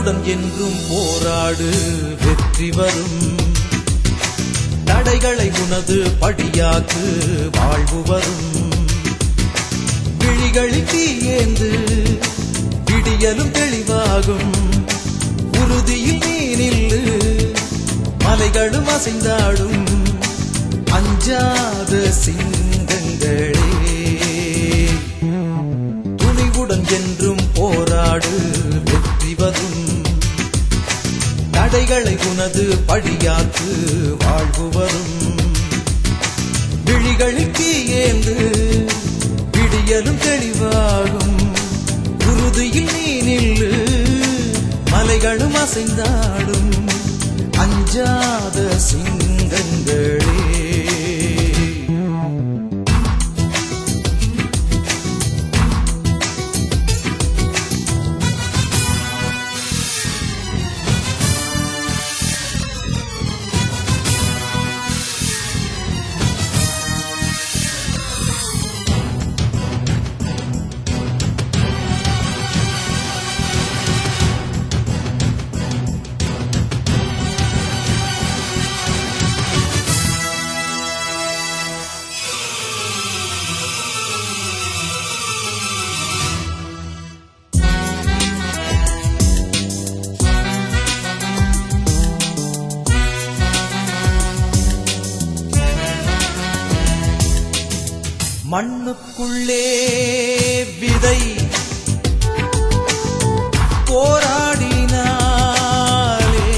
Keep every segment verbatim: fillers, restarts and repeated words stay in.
துணிவுடன் என்றும் போராடு வெற்றி வரும் தடைகளை உனது படியாக்கு வாழ்வு வரும் விழிகளில் தீயேந்து விடியலும் தெளிவாகும் உறுதியில் நீ நில்லு மலைகளும் அசைந்தாடும் அஞ்சாத சிங்கங்களே துணிவுடன் என்றும் போராடு வெற்றி வரும் தடைகளை உனது படியாக்கு வாழ்வு வரும் விழிகளில் தீயேந்து விடியலும் தெளிவாகும் உறுதியில் நீ நில்லு மலைகளும் அசைந்தாடும் அஞ்சாத சிங்கங்களே மண்ணுக்குள்ளே விதை போராடினாலே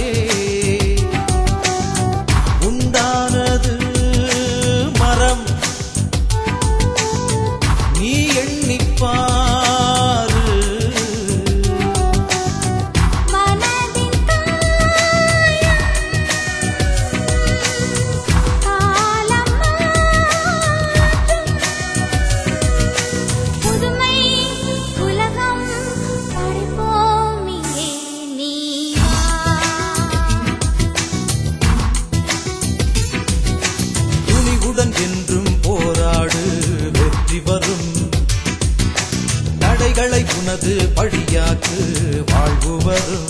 உண்டானது மரம் நீ எண்ணிப்பாரு என்றும் போராடு வெற்றி வரும் தடைகளை உனது படியாக்கு வாழ்வு வரும்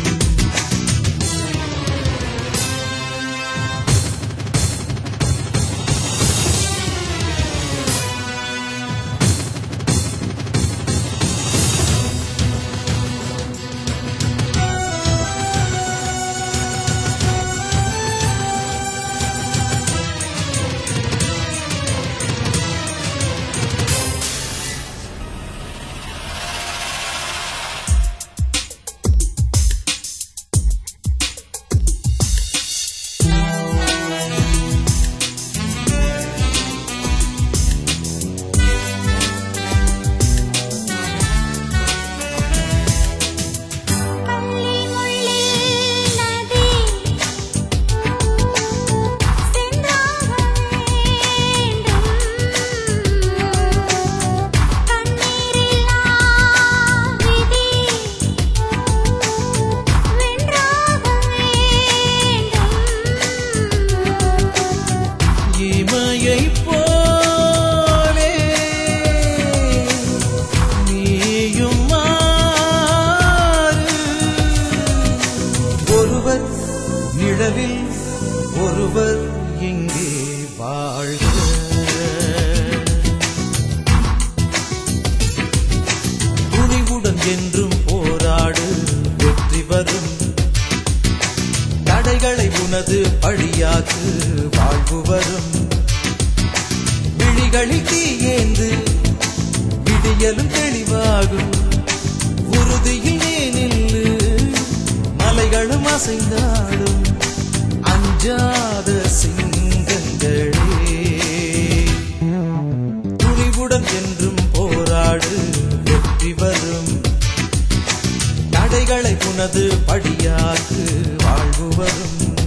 நிழலில் ஒருவர் இங்கே வாழ்க துணிவுடன் என்றும் போராடு வெற்றி வரும் தடைகளை உனது படியாக்கு வாழ்வு வரும் விழிகளில் தீயேந்து விடியலும் தெளிவாகும் உறுதியில் நீ நில்லு மலைகளும் அசைந்தாடும் அஞ்சாத சிங்கங்களே துணிவுடன் என்றும் போராடு வெற்றி வரும் தடைகளை உனது படியாக்கு வாழ்வு வரும்